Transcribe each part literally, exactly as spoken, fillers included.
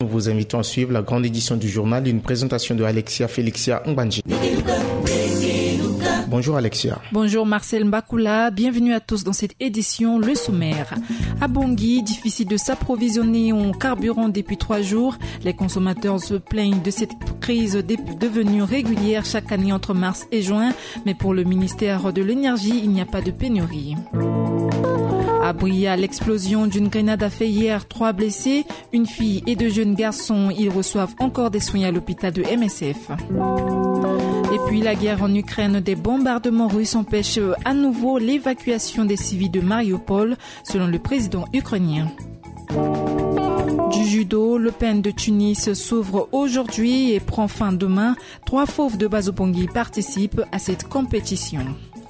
vous invitons à suivre la grande édition du journal, une présentation de Alexia Félixia Ngbanji. Bonjour Alexia. Bonjour Marcel Mbakoula, bienvenue à tous dans cette édition, le sommaire. À Bangui, difficile de s'approvisionner en carburant depuis trois jours. Les consommateurs se plaignent de cette crise devenue régulière chaque année entre mars et juin. Mais pour le ministère de l'Énergie, il n'y a pas de pénurie. À Bria, l'explosion d'une grenade a fait hier trois blessés, une fille et deux jeunes garçons. Ils reçoivent encore des soins à l'hôpital de M S F. Et puis la guerre en Ukraine, des bombardements russes empêchent à nouveau l'évacuation des civils de Mariupol, selon le président ukrainien. Du judo, l'Open de Tunis s'ouvre aujourd'hui et prend fin demain. Trois fauves de Bazo-Bangui participent à cette compétition.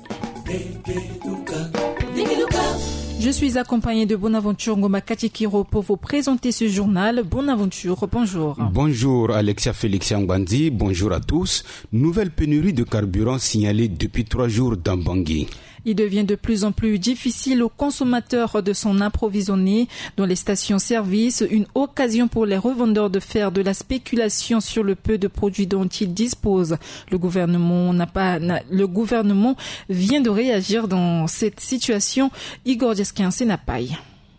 Je suis accompagné de Bonaventure Ngoma Katikiro pour vous présenter ce journal. Bonaventure, bonjour. Bonjour Alexia Félix Ngbanzi, bonjour à tous. Nouvelle pénurie de carburant signalée depuis trois jours dans Bangui. Il devient de plus en plus difficile aux consommateurs de s'en approvisionner dans les stations-service, une occasion pour les revendeurs de faire de la spéculation sur le peu de produits dont ils disposent. Le gouvernement n'a pas, n'a, le gouvernement vient de réagir dans cette situation. Igor Jeskin Senapaï.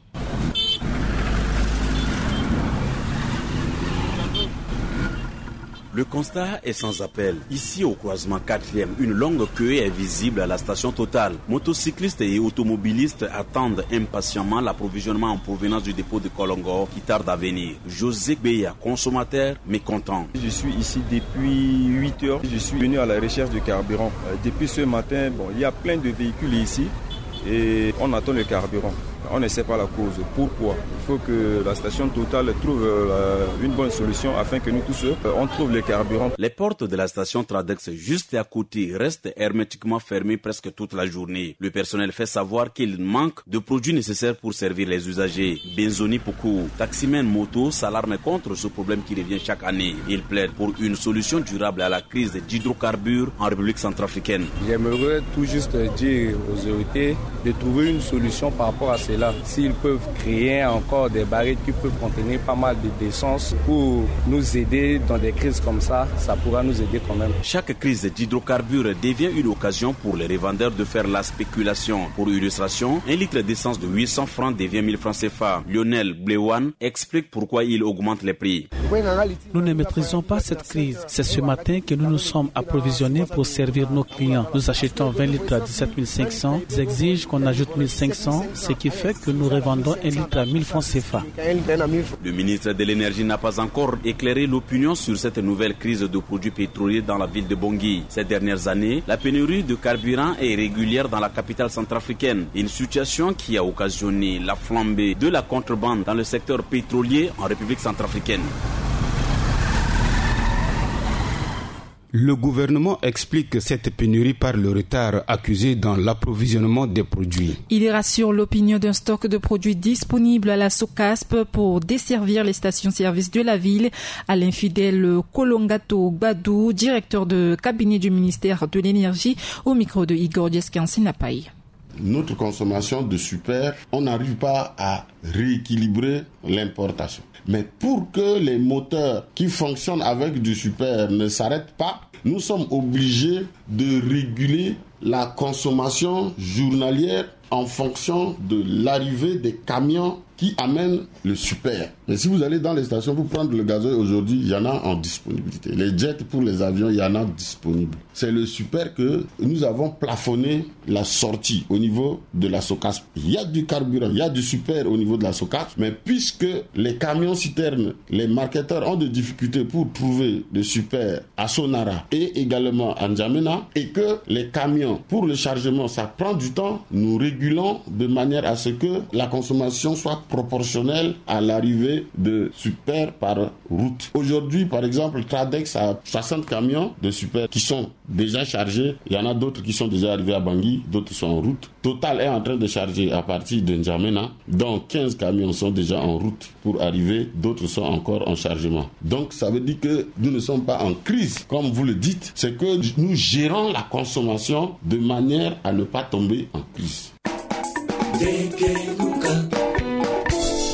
Le constat est sans appel. Ici, au croisement quatrième, une longue queue est visible à la station Total. Motocyclistes et automobilistes attendent impatiemment l'approvisionnement en provenance du dépôt de Kolongo qui tarde à venir. José Beya, consommateur, mécontent. Je suis ici depuis huit heures. Je suis venu à la recherche de carburant. Depuis ce matin, bon, il y a plein de véhicules ici et on attend le carburant. On ne sait pas la cause. Pourquoi? Il faut que la station Total trouve euh, une bonne solution afin que nous tous, euh, on trouve le carburant. Les portes de la station Tradex juste à côté restent hermétiquement fermées presque toute la journée. Le personnel fait savoir qu'il manque de produits nécessaires pour servir les usagers. Benzoni Pokou, taximen moto, s'alarme contre ce problème qui revient chaque année. Il plaide pour une solution durable à la crise d'hydrocarbures en République centrafricaine. J'aimerais tout juste dire aux autorités de trouver une solution par rapport à cela. S'ils peuvent créer encore des barils qui peuvent contenir pas mal d'essence pour nous aider dans des crises comme ça, ça pourra nous aider quand même. Chaque crise d'hydrocarbures devient une occasion pour les revendeurs de faire la spéculation. Pour illustration, un litre d'essence de huit cents francs devient mille francs C F A. Lionel Blewan explique pourquoi il augmente les prix. Nous ne maîtrisons pas cette crise. C'est ce matin que nous nous sommes approvisionnés pour servir nos clients. Nous achetons vingt litres à dix-sept mille cinq cents. Ils exigent qu'on ajoute mille cinq cents, ce qui fait que nous revendons un litre à mille francs C F A. Le ministre de l'Énergie n'a pas encore éclairé l'opinion sur cette nouvelle crise de produits pétroliers dans la ville de Bangui. Ces dernières années, la pénurie de carburant est régulière dans la capitale centrafricaine. Une situation qui a occasionné la flambée de la contrebande dans le secteur pétrolier en République centrafricaine. Le gouvernement explique cette pénurie par le retard accusé dans l'approvisionnement des produits. Il rassure l'opinion d'un stock de produits disponibles à la SOCASP pour desservir les stations-service de la ville. Alain Fidèle Kolongato Badou, directeur de cabinet du ministère de l'Énergie, au micro de Igor Jeskin Senapaï. Notre consommation de super, on n'arrive pas à rééquilibrer l'importation. Mais pour que les moteurs qui fonctionnent avec du super ne s'arrêtent pas, nous sommes obligés de réguler la consommation journalière en fonction de l'arrivée des camions qui amènent le super. Mais si vous allez dans les stations pour prendre le gazoil aujourd'hui, il y en a en disponibilité. Les jets pour les avions, il y en a disponibles. C'est le super que nous avons plafonné la sortie au niveau de la SOCASP. Il y a du carburant, il y a du super au niveau de la SOCASP, mais puisque les camions citernes, les marketeurs ont des difficultés pour trouver le super à Sonara et également à N'Djamena, et que les camions, pour le chargement, ça prend du temps, nous régulons de manière à ce que la consommation soit proportionnelle à l'arrivée de super par route. Aujourd'hui, par exemple, Tradex a soixante camions de super qui sont déjà chargés. Il y en a d'autres qui sont déjà arrivés à Bangui, d'autres sont en route. Total est en train de charger à partir de N'Djamena, dont quinze camions sont déjà en route pour arriver, d'autres sont encore en chargement. Donc ça veut dire que nous ne sommes pas en crise, comme vous le dites, c'est que nous gérons la consommation de manière à ne pas tomber en crise.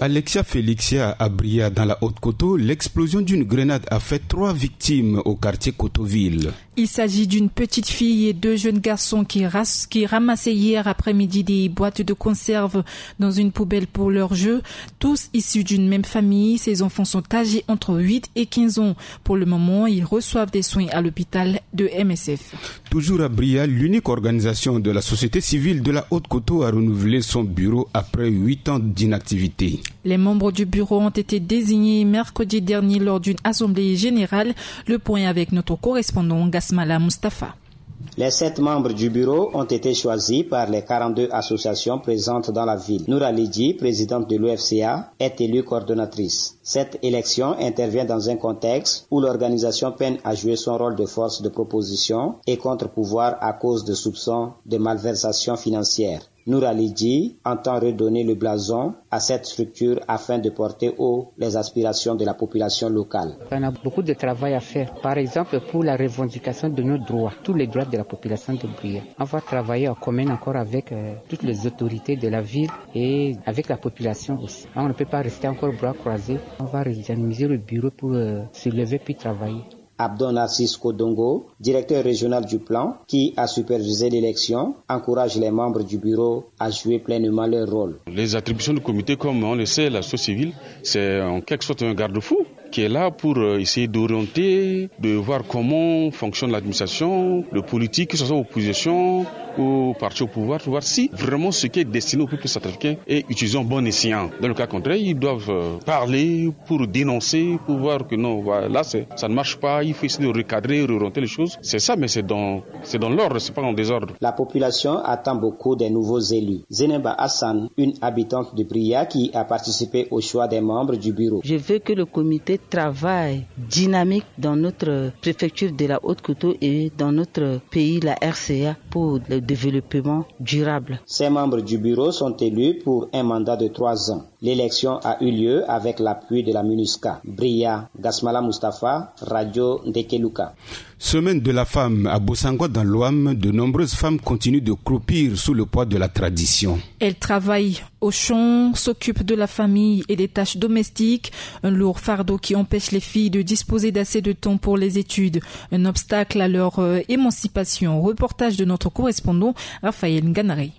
Alexia Félixia à Bria dans la Haute-Coteau, l'explosion d'une grenade a fait trois victimes au quartier Coteauville. Il s'agit d'une petite fille et deux jeunes garçons qui, ras- qui ramassaient hier après-midi des boîtes de conserve dans une poubelle pour leur jeu. Tous issus d'une même famille, ces enfants sont âgés entre huit et quinze ans. Pour le moment, ils reçoivent des soins à l'hôpital de M S F. Toujours à Bria, l'unique organisation de la société civile de la Haute-Coteau a renouvelé son bureau après huit ans d'inactivité. Les membres du bureau ont été désignés mercredi dernier lors d'une assemblée générale. Le point avec notre correspondant Gasmala Mustafa. Les sept membres du bureau ont été choisis par les quarante-deux associations présentes dans la ville. Noura Lidji, présidente de l'O F C A, est élue coordonnatrice. Cette élection intervient dans un contexte où l'organisation peine à jouer son rôle de force de proposition et contre-pouvoir à cause de soupçons de malversation financière. Noura Lidji entend redonner le blason à cette structure afin de porter haut les aspirations de la population locale. On a beaucoup de travail à faire. Par exemple, pour la revendication de nos droits, tous les droits de la population de Bria. On va travailler en commun encore avec euh, toutes les autorités de la ville et avec la population aussi. On ne peut pas rester encore bras croisés. On va réorganiser le bureau pour euh, se lever puis travailler. Abdon Narcisse Kodongo, directeur régional du plan, qui a supervisé l'élection, encourage les membres du bureau à jouer pleinement leur rôle. Les attributions du comité, comme on le sait, la société civile, c'est en quelque sorte un garde-fou qui est là pour essayer d'orienter, de voir comment fonctionne l'administration, le politique, que ce soit opposition ou parti au pouvoir, pour voir si vraiment ce qui est destiné au peuple centrafricain est utilisé en bon escient. Dans le cas contraire, ils doivent parler pour dénoncer, pour voir que non, là ça ne marche pas, il faut essayer de recadrer, orienter les choses. C'est ça, mais c'est dans, c'est dans l'ordre, c'est pas en désordre. La population attend beaucoup des nouveaux élus. Zeneba Hassan, une habitante de Bria qui a participé au choix des membres du bureau. Je veux que le comité travail dynamique dans notre préfecture de la Haute-Coteau et dans notre pays, la R C A, pour le développement durable. Ces membres du bureau sont élus pour un mandat de trois ans. L'élection a eu lieu avec l'appui de la MINUSCA. Bria, Gasmala Mustafa, Radio Ndekeluka. Semaine de la femme à Bossangoa dans l'Ouam, de nombreuses femmes continuent de croupir sous le poids de la tradition. Elles travaillent au champ, s'occupent de la famille et des tâches domestiques, un lourd fardeau qui empêche les filles de disposer d'assez de temps pour les études, un obstacle à leur euh, émancipation. Reportage de notre correspondant Raphaël Nganaré.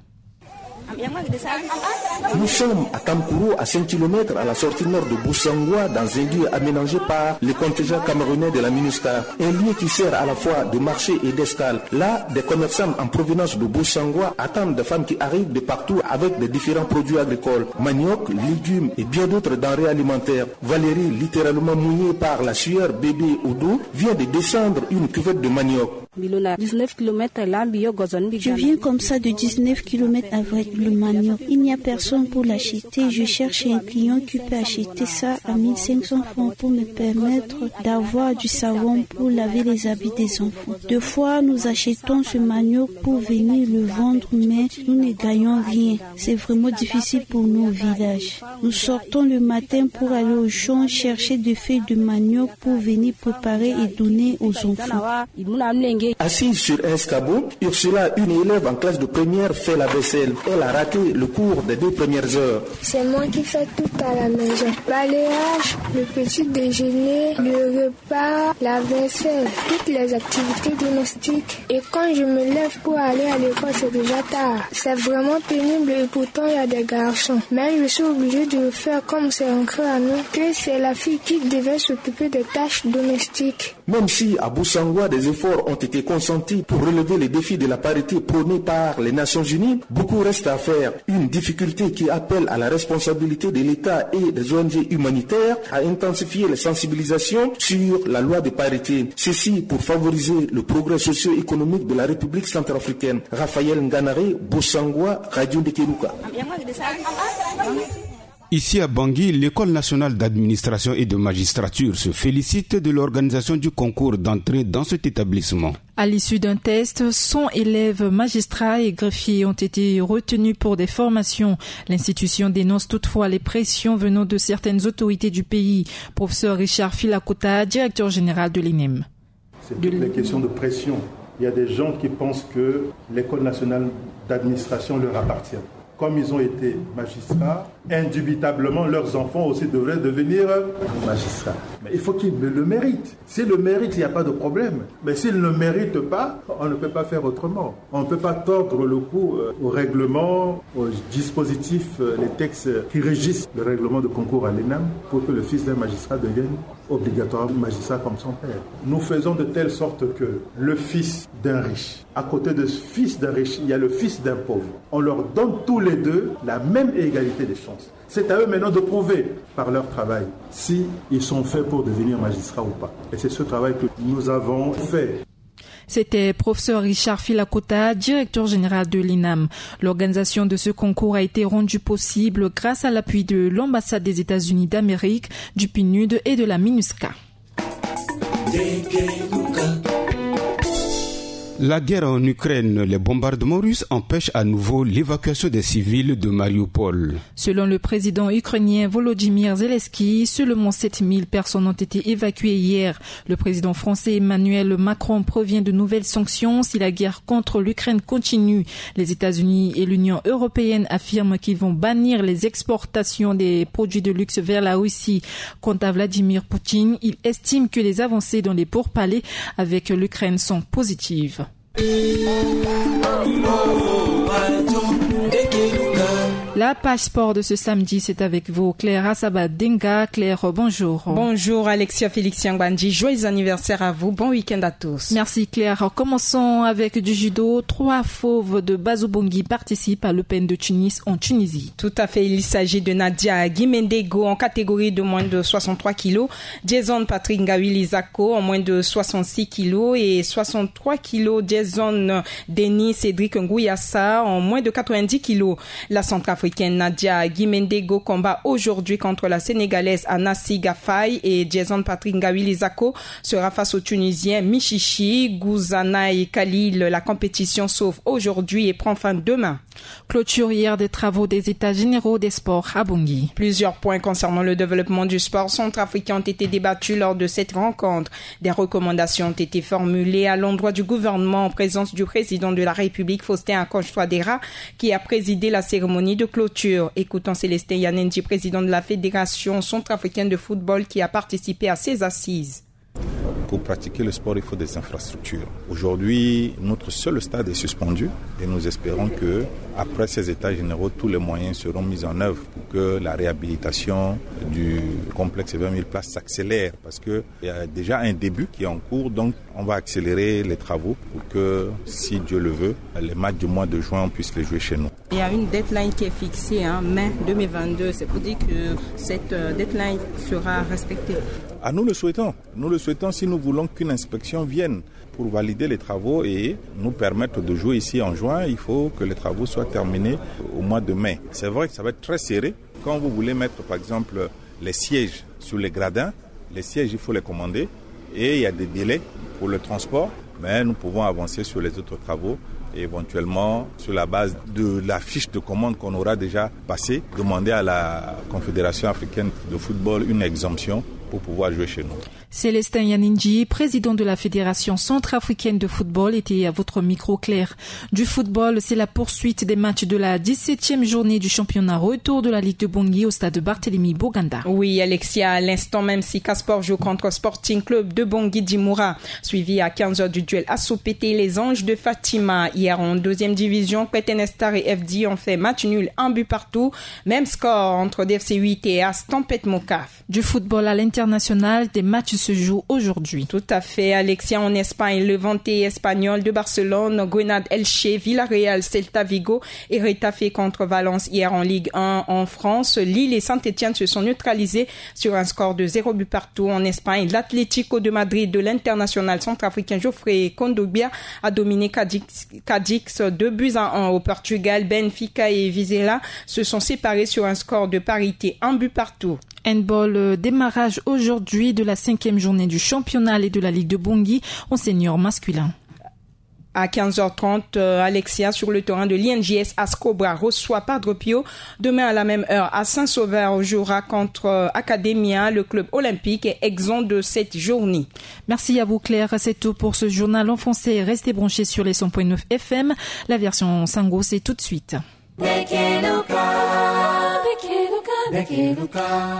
Nous sommes à Tamkourou, à cinq kilomètres à la sortie nord de Bossangoa, dans un lieu aménagé par les contingents camerounais de la MINUSCA. Un lieu qui sert à la fois de marché et d'escale. Là, des commerçants en provenance de Bossangoa attendent des femmes qui arrivent de partout avec des différents produits agricoles. Manioc, légumes et bien d'autres denrées alimentaires. Valérie, littéralement mouillée par la sueur bébé au dos, vient de descendre une cuvette de manioc. Je viens comme ça de dix-neuf kilomètres avec le manioc. Il n'y a personne pour l'acheter. Je cherche un client qui peut acheter ça à mille cinq cents francs pour me permettre d'avoir du savon pour laver les habits des enfants. Deux fois, nous achetons ce manioc pour venir le vendre, mais nous ne gagnons rien. C'est vraiment difficile pour nous au village. Nous sortons le matin pour aller au champ chercher des feuilles de manioc pour venir préparer et donner aux enfants. Assise sur un escabeau, Ursula, une élève en classe de première, fait la vaisselle. Elle a raté le cours des deux premières heures. C'est moi qui fais tout à la maison. Balayage, le petit déjeuner, le repas, la vaisselle, toutes les activités domestiques. Et quand je me lève pour aller à l'école, c'est déjà tard. C'est vraiment pénible et pourtant il y a des garçons. Mais je suis obligée de le faire comme c'est ancré à nous, que c'est la fille qui devait s'occuper des tâches domestiques. Même si à Bossangoa, des efforts ont été consentis pour relever les défis de la parité prônés par les Nations Unies, beaucoup reste à faire. Une difficulté qui appelle à la responsabilité de l'État et des O N G humanitaires à intensifier les sensibilisations sur la loi de parité. Ceci pour favoriser le progrès socio-économique de la République centrafricaine. Raphaël Nganaré, Bossangoa, Radio Ndekeluka. Ici à Bangui, l'École nationale d'administration et de magistrature se félicite de l'organisation du concours d'entrée dans cet établissement. À l'issue d'un test, cent élèves magistrats et greffiers ont été retenus pour des formations. L'institution dénonce toutefois les pressions venant de certaines autorités du pays. Professeur Richard Filakota, directeur général de l'I N E M. C'est toutes les questions de pression. Il y a des gens qui pensent que l'École nationale d'administration leur appartient. Comme ils ont été magistrats, indubitablement, leurs enfants aussi devraient devenir magistrats. Mais il faut qu'ils le méritent. S'ils le méritent, il n'y a pas de problème. Mais s'ils ne le méritent pas, on ne peut pas faire autrement. On ne peut pas tordre le cou au règlement, aux dispositifs, les textes qui régissent le règlement de concours à l'E N A M pour que le fils d'un magistrat devienne obligatoirement magistrat comme son père. Nous faisons de telle sorte que le fils d'un riche, à côté de ce fils d'un riche, il y a le fils d'un pauvre. On leur donne tous les deux la même égalité des chances. C'est à eux maintenant de prouver par leur travail si ils sont faits pour devenir magistrats ou pas. Et c'est ce travail que nous avons fait. C'était professeur Richard Filakota, directeur général de l'I N A M. L'organisation de ce concours a été rendue possible grâce à l'appui de l'ambassade des États-Unis d'Amérique, du P N U D et de la MINUSCA. La guerre en Ukraine, les bombardements russes empêchent à nouveau l'évacuation des civils de Mariupol. Selon le président ukrainien Volodymyr Zelensky, seulement sept mille personnes ont été évacuées hier. Le président français Emmanuel Macron prévient de nouvelles sanctions si la guerre contre l'Ukraine continue. Les États-Unis et l'Union européenne affirment qu'ils vont bannir les exportations des produits de luxe vers la Russie. Quant à Vladimir Poutine, il estime que les avancées dans les pourparlers avec l'Ukraine sont positives. La page sport de ce samedi, c'est avec vous, Claire Asaba-Denga. Claire, bonjour. Bonjour Alexia Félixien Gbandi, joyeux anniversaire à vous, bon week-end à tous. Merci Claire. Commençons avec du judo. Trois fauves de Bazou-Bangui participent à l'Open de Tunis en Tunisie. Tout à fait, il s'agit de Nadia Guimendego en catégorie de moins de soixante-trois kilos, Jason Patrick Ngawili-Zako en moins de soixante-six kilos et soixante-trois kilos Jason Denis Cédric Ngouyassa en moins de quatre-vingt-dix kilos. La centrafricaine Nadia Guimendego combat aujourd'hui contre la Sénégalaise Anassi Gafay et Jason Patrick Ngawili-Zako sera face au Tunisien Michichi Gouzanaï Khalil. La compétition s'ouvre aujourd'hui et prend fin demain. Clôture hier des travaux des États généraux des sports à Bangui. Plusieurs points concernant le développement du sport centrafricain ont été débattus lors de cette rencontre. Des recommandations ont été formulées à l'endroit du gouvernement en présence du président de la République, Faustin Archange-Touadéra, qui a présidé la cérémonie de clôture. Écoutons Célestin Yanendi, président de la Fédération centrafricaine de football, qui a participé à ces assises. Pour pratiquer le sport, il faut des infrastructures. Aujourd'hui, notre seul stade est suspendu et nous espérons que, après ces états généraux, tous les moyens seront mis en œuvre pour que la réhabilitation du complexe vingt mille places s'accélère, parce qu'il y a déjà un début qui est en cours, donc on va accélérer les travaux pour que, si Dieu le veut, les matchs du mois de juin, on puisse les jouer chez nous. Il y a une deadline qui est fixée, hein, mai deux mille vingt-deux. C'est pour dire que cette deadline sera respectée. Ah, nous le souhaitons. Nous le souhaitons si nous voulons qu'une inspection vienne pour valider les travaux et nous permettre de jouer ici en juin. Il faut que les travaux soient terminés au mois de mai. C'est vrai que ça va être très serré. Quand vous voulez mettre, par exemple, les sièges sur les gradins, les sièges, il faut les commander et il y a des délais pour le transport. Mais nous pouvons avancer sur les autres travaux et éventuellement, sur la base de la fiche de commande qu'on aura déjà passée, demander à la Confédération africaine de football une exemption pour pouvoir jouer chez nous. Célestin Yaninji, président de la Fédération centrafricaine de football, était à votre micro clair. Du football, c'est la poursuite des matchs de la dix-septième journée du championnat retour de la Ligue de Bangui au stade Barthélemy Boganda. Oui, Alexia, à l'instant même, si Casport joue contre Sporting Club de Bangui d'Imoura, suivi à quinze heures du duel Assopété, les Anges de Fatima. Hier en deuxième division, Petenestar et F D ont fait match nul, un but partout. Même score entre D F C huit et As Tempête Mocaf. Du football à l'international, des matchs se joue aujourd'hui. Tout à fait, Alexia, en Espagne, Levante Espagnol de Barcelone, Grenade Elche, Villarreal, Celta Vigo et Retafe contre Valence hier en Ligue un en France. Lille et Saint-Etienne se sont neutralisés sur un score de zéro but partout. En Espagne, l'Atlético de Madrid de l'international centrafricain Geoffrey Kondogbia a dominé Cadix, Cadix deux buts à un. Au Portugal, Benfica et Vizela se sont séparés sur un score de parité, un but partout. Handball, démarrage aujourd'hui de la cinquième journée du championnat et de la Ligue de Bangui en senior masculin. À quinze heures trente, euh, Alexia, sur le terrain de l'I N J S Ascobra, reçoit Padre Pio. Demain, à la même heure, à Saint-Sauveur, jouera contre euh, Academia. Le club olympique est exempt de cette journée. Merci à vous, Claire. C'est tout pour ce journal en français. Restez branchés sur les cent point neuf F M. La version Sango, c'est tout de suite. Bekenoka, Bekenoka. da ke duka